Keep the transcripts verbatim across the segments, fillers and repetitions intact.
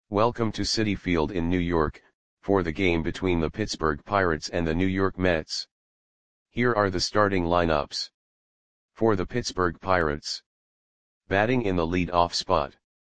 Welcome to Citi Field in New York, for the game between the Pittsburgh Pirates and the New York Mets. Here are the starting lineups. For the Pittsburgh Pirates. Batting in the lead-off spot.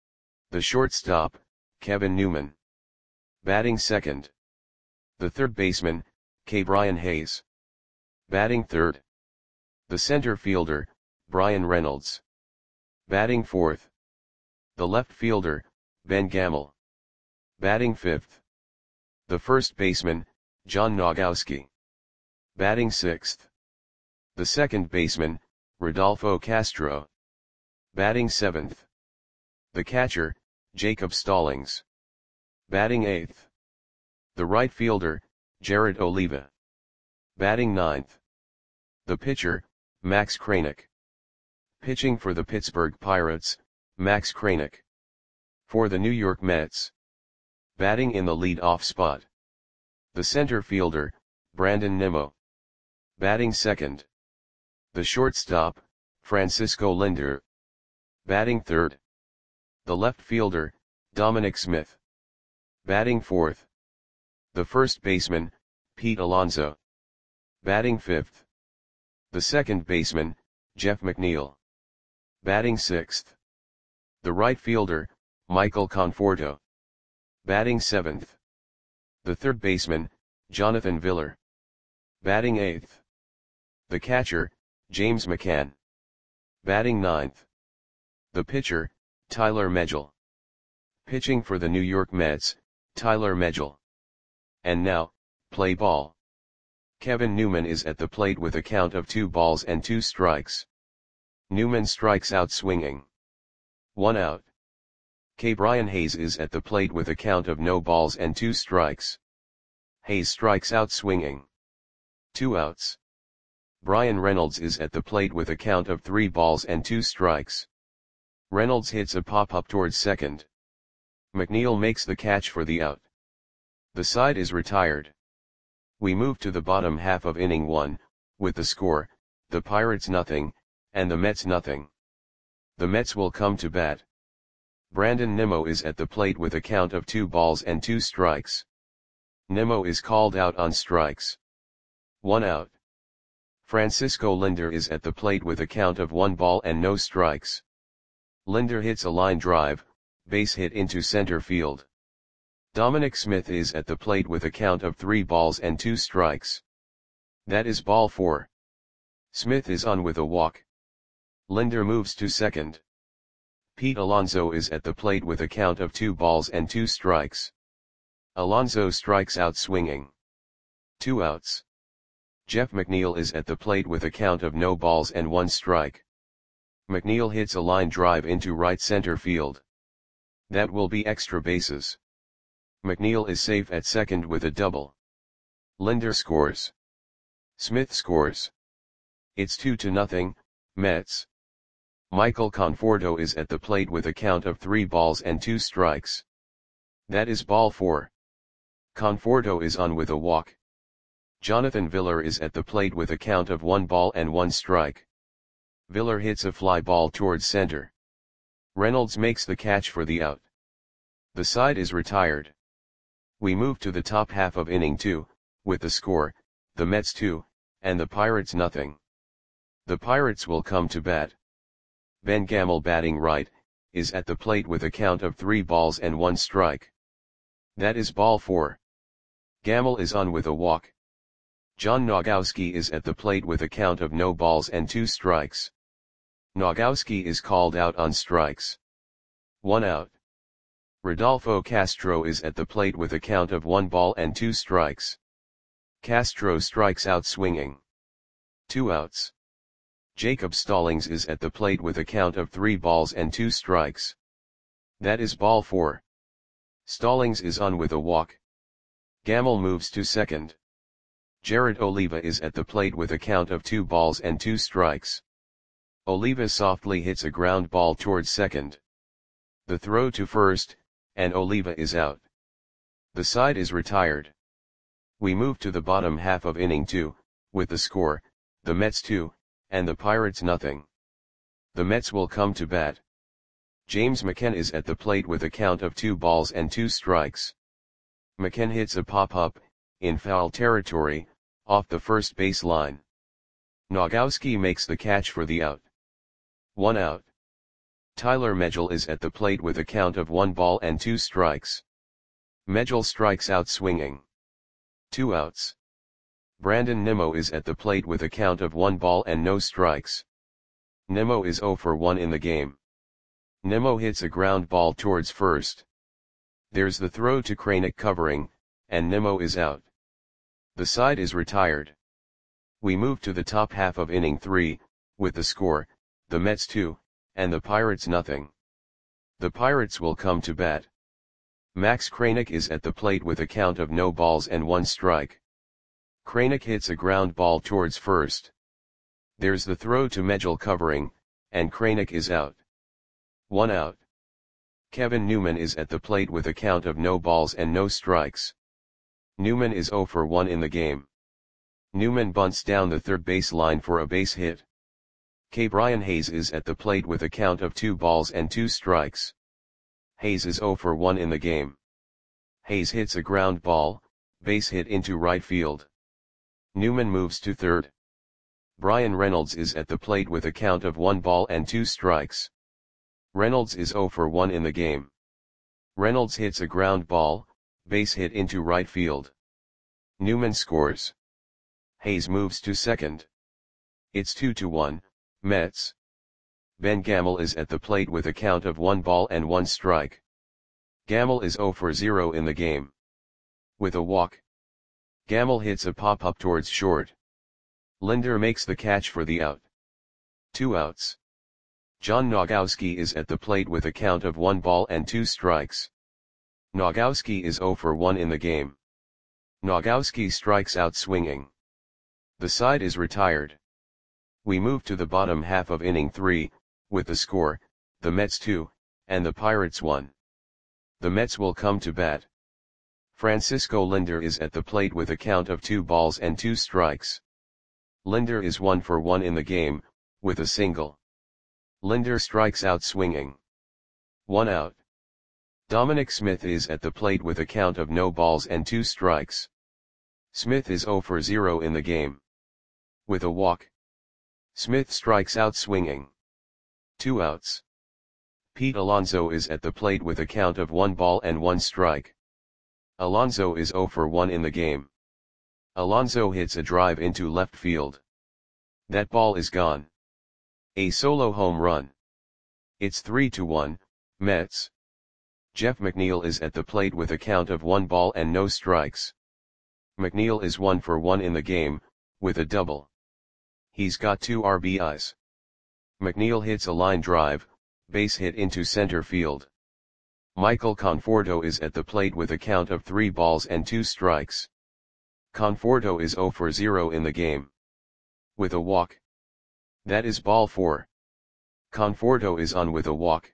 The shortstop, Kevin Newman. Batting second. The third baseman, Ke'Bryan Hayes. Batting third. The center fielder, Bryan Reynolds. Batting fourth. The left fielder, Ben Gamel. Batting fifth. The first baseman, John Nogowski. Batting sixth. The second baseman, Rodolfo Castro. Batting seventh. The catcher, Jacob Stallings. Batting eighth. The right fielder, Jared Oliva. Batting ninth. The pitcher, Max Kranick. Pitching for the Pittsburgh Pirates, Max Kranick. For the New York Mets. Batting in the lead-off spot. The center fielder, Brandon Nimmo. Batting second. The shortstop, Francisco Lindor. Batting third. The left fielder, Dominic Smith. Batting fourth. The first baseman, Pete Alonso. Batting fifth. The second baseman, Jeff McNeil. Batting sixth. The right fielder, Michael Conforto. Batting seventh. The third baseman, Jonathan Villar. Batting eighth. The catcher, James McCann. Batting ninth. The pitcher, Tyler Megill. Pitching for the New York Mets, Tyler Megill. And now, play ball. Kevin Newman is at the plate with a count of two balls and two strikes. Newman strikes out swinging. One out. Ke'Bryan Hayes is at the plate with a count of no balls and two strikes. Hayes strikes out swinging. Two outs. Bryan Reynolds is at the plate with a count of three balls and two strikes. Reynolds hits a pop-up towards second. McNeil makes the catch for the out. The side is retired. We move to the bottom half of inning one, with the score, the Pirates nothing, and the Mets nothing. The Mets will come to bat. Brandon Nimmo is at the plate with a count of two balls and two strikes. Nimmo is called out on strikes. One out. Francisco Lindor is at the plate with a count of one ball and no strikes. Lindor hits a line drive, base hit into center field. Dominic Smith is at the plate with a count of three balls and two strikes. That is ball four. Smith is on with a walk. Lindor moves to second. Pete Alonso is at the plate with a count of two balls and two strikes. Alonso strikes out swinging. Two outs. Jeff McNeil is at the plate with a count of no balls and one strike. McNeil hits a line drive into right center field. That will be extra bases. McNeil is safe at second with a double. Lindor scores. Smith scores. It's two to nothing, Mets. Michael Conforto is at the plate with a count of three balls and two strikes. That is ball four. Conforto is on with a walk. Jonathan Villar is at the plate with a count of one ball and one strike. Villar hits a fly ball towards center. Reynolds makes the catch for the out. The side is retired. We move to the top half of inning two, with the score, the Mets two, and the Pirates nothing. The Pirates will come to bat. Ben Gamel batting right, is at the plate with a count of three balls and one strike. That is ball four. Gamel is on with a walk. John Nogowski is at the plate with a count of no balls and two strikes. Nogowski is called out on strikes. One out. Rodolfo Castro is at the plate with a count of one ball and two strikes. Castro strikes out swinging. Two outs. Jacob Stallings is at the plate with a count of three balls and two strikes. That is ball four. Stallings is on with a walk. Gamel moves to second. Jared Oliva is at the plate with a count of two balls and two strikes. Oliva softly hits a ground ball towards second. The throw to first, and Oliva is out. The side is retired. We move to the bottom half of inning two, with the score, the Mets two, and the Pirates nothing. The Mets will come to bat. James McCann is at the plate with a count of two balls and two strikes. McCann hits a pop-up, in foul territory, off the first base line. Nogowski makes the catch for the out. One out. Tyler Megill is at the plate with a count of one ball and two strikes. Megill strikes out swinging. Two outs. Brandon Nimmo is at the plate with a count of one ball and no strikes. Nimmo is zero for one in the game. Nimmo hits a ground ball towards first. There's the throw to Kranick covering, and Nimmo is out. The side is retired. We move to the top half of inning three, with the score, the Mets two, and the Pirates nothing. The Pirates will come to bat. Max Kranick is at the plate with a count of no balls and one strike. Kranick hits a ground ball towards first. There's the throw to Megill covering, and Kranick is out. One out. Kevin Newman is at the plate with a count of no balls and no strikes. Newman is zero for one in the game. Newman bunts down the third base line for a base hit. K. Brian Hayes is at the plate with a count of two balls and two strikes. Hayes is zero for one in the game. Hayes hits a ground ball, base hit into right field. Newman moves to third. Brian Reynolds is at the plate with a count of one ball and two strikes. Reynolds is zero for one in the game. Reynolds hits a ground ball, base hit into right field. Newman scores. Hayes moves to second. It's two to one, Mets. Ben Gamel is at the plate with a count of one ball and one strike. Gamel is zero for zero in the game. With a walk. Gamel hits a pop-up towards short. Linder makes the catch for the out. Two outs. John Nogowski is at the plate with a count of one ball and two strikes. Nogowski is zero for one in the game. Nogowski strikes out swinging. The side is retired. We move to the bottom half of inning three, with the score, the Mets two, and the Pirates one. The Mets will come to bat. Francisco Linder is at the plate with a count of two balls and two strikes. Linder is one for one in the game, with a single. Linder strikes out swinging. One out. Dominic Smith is at the plate with a count of no balls and two strikes. Smith is zero for zero in the game. With a walk. Smith strikes out swinging. Two outs. Pete Alonso is at the plate with a count of one ball and one strike. Alonso is zero for one in the game. Alonso hits a drive into left field. That ball is gone. A solo home run. It's three to one, Mets. Jeff McNeil is at the plate with a count of one ball and no strikes. McNeil is one for one in the game, with a double. He's got two R B Is. McNeil hits a line drive, base hit into center field. Michael Conforto is at the plate with a count of three balls and two strikes. Conforto is zero for zero in the game. With a walk. That is ball four. Conforto is on with a walk.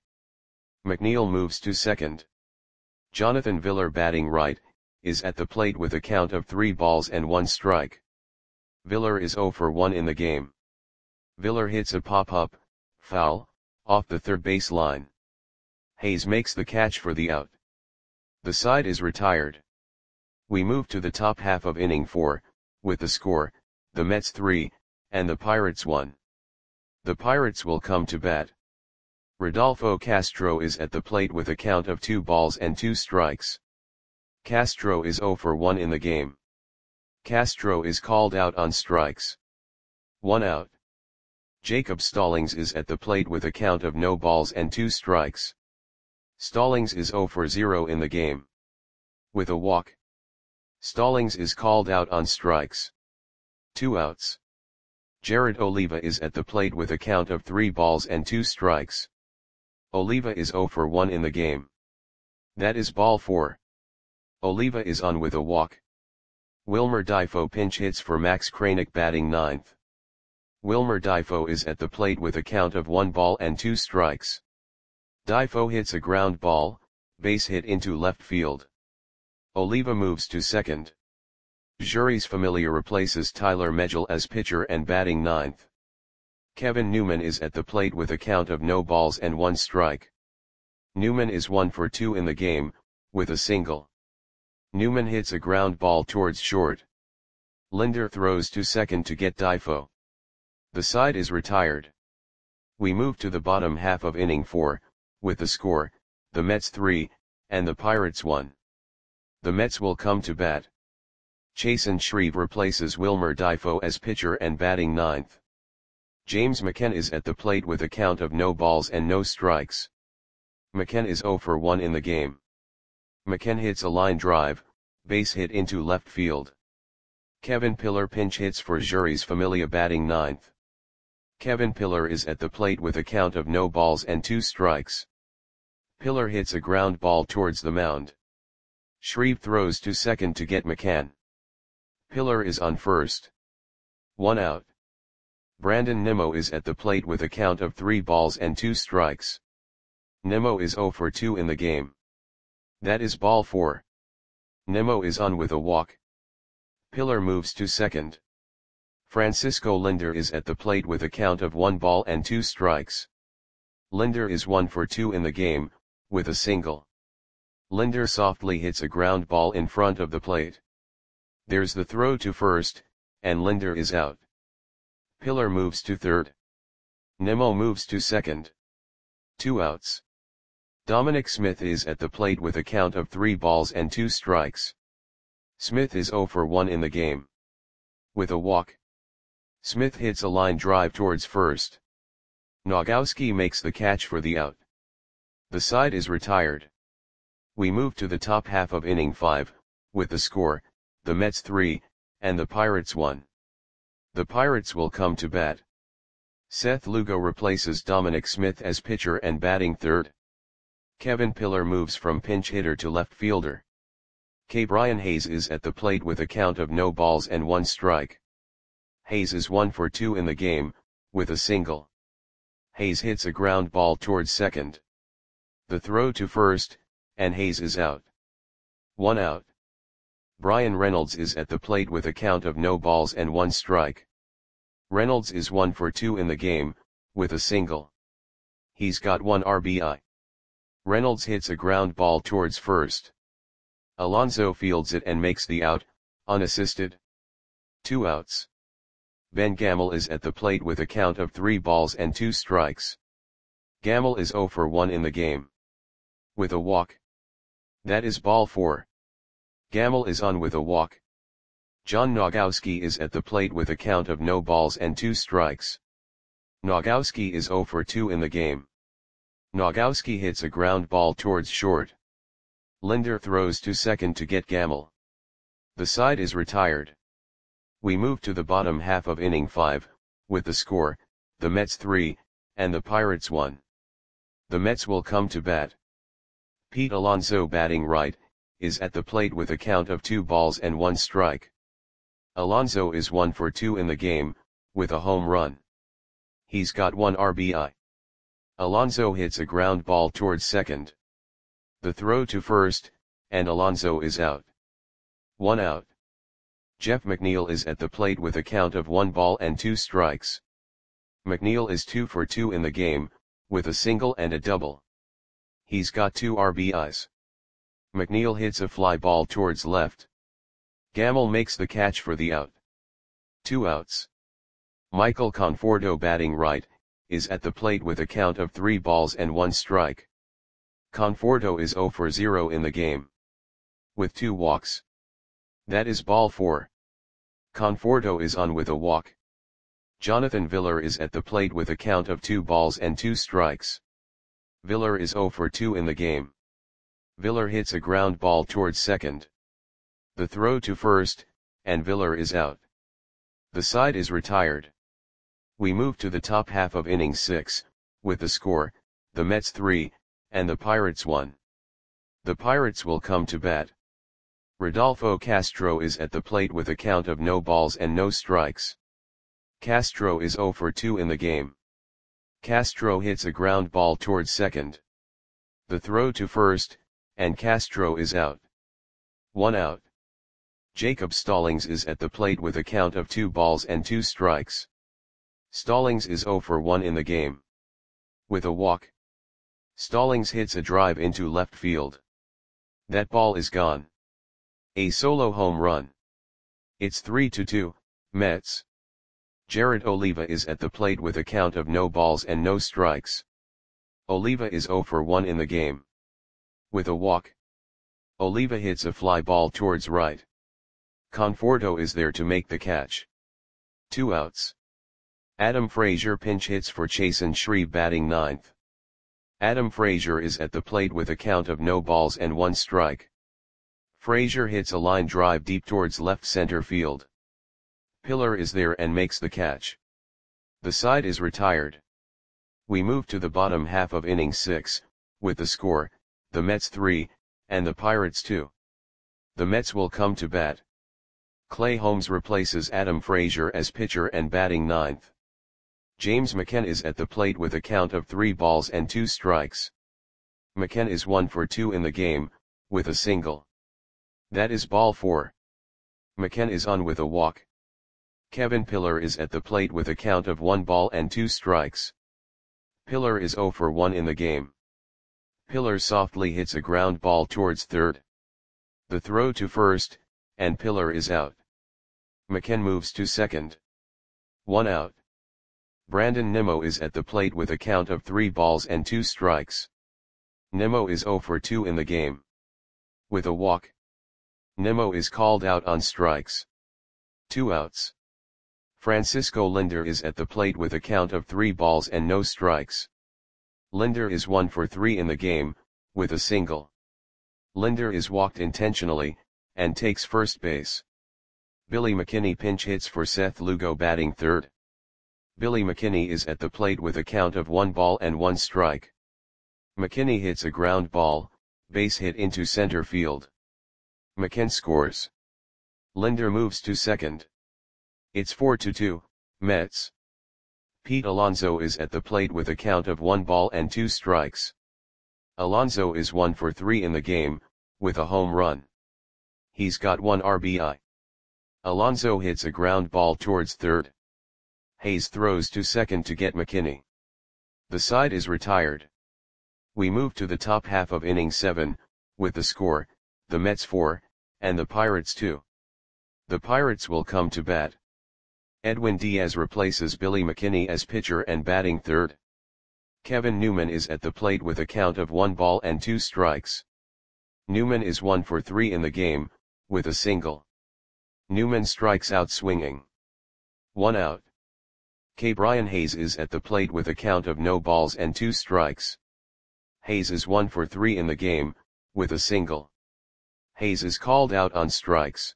McNeil moves to second. Jonathan Villar, batting right, is at the plate with a count of three balls and one strike. Villar is zero for one in the game. Villar hits a pop-up, foul, off the third base line. Hayes makes the catch for the out. The side is retired. We move to the top half of inning four, with the score, the Mets three, and the Pirates one. The Pirates will come to bat. Rodolfo Castro is at the plate with a count of two balls and two strikes. Castro is zero for one in the game. Castro is called out on strikes. One out. Jacob Stallings is at the plate with a count of no balls and two strikes. Stallings is zero for zero in the game. With a walk. Stallings is called out on strikes. Two outs. Jared Oliva is at the plate with a count of three balls and two strikes. Oliva is zero for one in the game. That is ball four. Oliva is on with a walk. Wilmer Difo pinch hits for Max Kranick, batting ninth. Wilmer Difo is at the plate with a count of one ball and two strikes. Difo hits a ground ball, base hit into left field. Oliva moves to second. Juris Familia replaces Tyler Megill as pitcher and batting ninth. Kevin Newman is at the plate with a count of no balls and one strike. Newman is one for two in the game, with a single. Newman hits a ground ball towards short. Linder throws to second to get Difo. The side is retired. We move to the bottom half of inning four, with the score, the Mets three, and the Pirates one. The Mets will come to bat. Chasen Shreve replaces Wilmer Difo as pitcher and batting ninth. James McCann is at the plate with a count of no balls and no strikes. McCann is oh for one in the game. McCann hits a line drive, base hit into left field. Kevin Pillar pinch hits for Jeurys Familia batting ninth. Kevin Pillar is at the plate with a count of no balls and two strikes. Pillar hits a ground ball towards the mound. Shreve throws to second to get McCann. Pillar is on first. One out. Brandon Nimmo is at the plate with a count of three balls and two strikes. Nimmo is oh for two in the game. That is ball four. Nimmo is on with a walk. Pillar moves to second. Francisco Linder is at the plate with a count of one ball and two strikes. Linder is one for two in the game, with a single. Linder softly hits a ground ball in front of the plate. There's the throw to first, and Linder is out. Pillar moves to third. Nimmo moves to second. Two outs. Dominic Smith is at the plate with a count of three balls and two strikes. Smith is oh for one in the game. With a walk. Smith hits a line drive towards first. Nogowski makes the catch for the out. The side is retired. We move to the top half of inning five, with the score, the Mets three, and the Pirates one. The Pirates will come to bat. Seth Lugo replaces Dominic Smith as pitcher and batting third. Kevin Pillar moves from pinch hitter to left fielder. K. Brian Hayes is at the plate with a count of no balls and one strike. Hayes is one for two in the game, with a single. Hayes hits a ground ball towards second. The throw to first, and Hayes is out. One out. Brian Reynolds is at the plate with a count of no balls and one strike. Reynolds is one for two in the game, with a single. He's got one R B I. Reynolds hits a ground ball towards first. Alonso fields it and makes the out, unassisted. Two outs. Ben Gamel is at the plate with a count of three balls and two strikes. Gamel is oh for one in the game. With a walk. That is ball four. Gamel is on with a walk. John Nogowski is at the plate with a count of no balls and two strikes. Nogowski is oh for two in the game. Nogowski hits a ground ball towards short. Linder throws to second to get Gamel. The side is retired. We move to the bottom half of inning five, with the score, the Mets three, and the Pirates one. The Mets will come to bat. Pete Alonso batting right, is at the plate with a count of two balls and one strike. Alonso is one for two in the game, with a home run. He's got one R B I. Alonso hits a ground ball towards second. The throw to first, and Alonso is out. One out. Jeff McNeil is at the plate with a count of one ball and two strikes. McNeil is two for two in the game, with a single and a double. He's got two R B Is. McNeil hits a fly ball towards left. Gamel makes the catch for the out. Two outs. Michael Conforto batting right, is at the plate with a count of three balls and one strike. Conforto is oh for zero in the game. With two walks. That is ball four. Conforto is on with a walk. Jonathan Villar is at the plate with a count of two balls and two strikes. Villar is oh for two in the game. Villar hits a ground ball towards second. The throw to first, and Villar is out. The side is retired. We move to the top half of inning six, with the score, the Mets three, and the Pirates one. The Pirates will come to bat. Rodolfo Castro is at the plate with a count of no balls and no strikes. Castro is oh for two in the game. Castro hits a ground ball towards second. The throw to first, and Castro is out. One out. Jacob Stallings is at the plate with a count of two balls and two strikes. Stallings is oh for one in the game. With a walk. Stallings hits a drive into left field. That ball is gone. A solo home run. It's three to two, Mets. Jared Oliva is at the plate with a count of no balls and no strikes. Oliva is zero for one in the game. With a walk, Oliva hits a fly ball towards right. Conforto is there to make the catch. Two outs. Adam Frazier pinch hits for Chasen Shreve batting ninth. Adam Frazier is at the plate with a count of no balls and one strike. Frazier hits a line drive deep towards left center field. Pillar is there and makes the catch. The side is retired. We move to the bottom half of inning six, with the score, the Mets three, and the Pirates two. The Mets will come to bat. Clay Holmes replaces Adam Frazier as pitcher and batting ninth. James McCann is at the plate with a count of three balls and two strikes. McCann is one for two in the game, with a single. That is ball four. McCann is on with a walk. Kevin Pillar is at the plate with a count of one ball and two strikes. Pillar is zero for one in the game. Pillar softly hits a ground ball towards third. The throw to first, and Pillar is out. McCann moves to second. One out. Brandon Nimmo is at the plate with a count of three balls and two strikes. Nimmo is zero for two in the game. With a walk, Nimmo is called out on strikes. Two outs. Francisco Lindor is at the plate with a count of three balls and no strikes. Lindor is one for three in the game, with a single. Lindor is walked intentionally, and takes first base. Billy McKinney pinch hits for Seth Lugo batting third. Billy McKinney is at the plate with a count of one ball and one strike. McKinney hits a ground ball, base hit into center field. McCann scores. Lindor moves to second. It's four to two, Mets. Pete Alonso is at the plate with a count of one ball and two strikes. Alonso is one for three in the game, with a home run. He's got one R B I. Alonso hits a ground ball towards third. Hayes throws to second to get McKinney. The side is retired. We move to the top half of inning seven, with the score, the Mets four, and the Pirates two. The Pirates will come to bat. Edwin Diaz replaces Billy McKinney as pitcher and batting third. Kevin Newman is at the plate with a count of one ball and two strikes. Newman is one for three in the game, with a single. Newman strikes out swinging. One out. K. Brian Hayes is at the plate with a count of no balls and two strikes. Hayes is one for three in the game, with a single. Hayes is called out on strikes.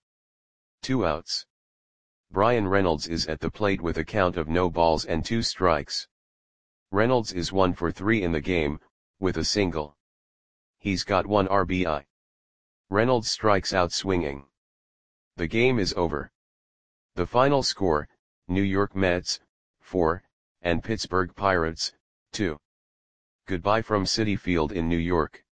Two outs. Brian Reynolds is at the plate with a count of no balls and two strikes. Reynolds is one for three in the game, with a single. He's got one R B I. Reynolds strikes out swinging. The game is over. The final score, New York Mets, four, and Pittsburgh Pirates, two. Goodbye from Citi Field in New York.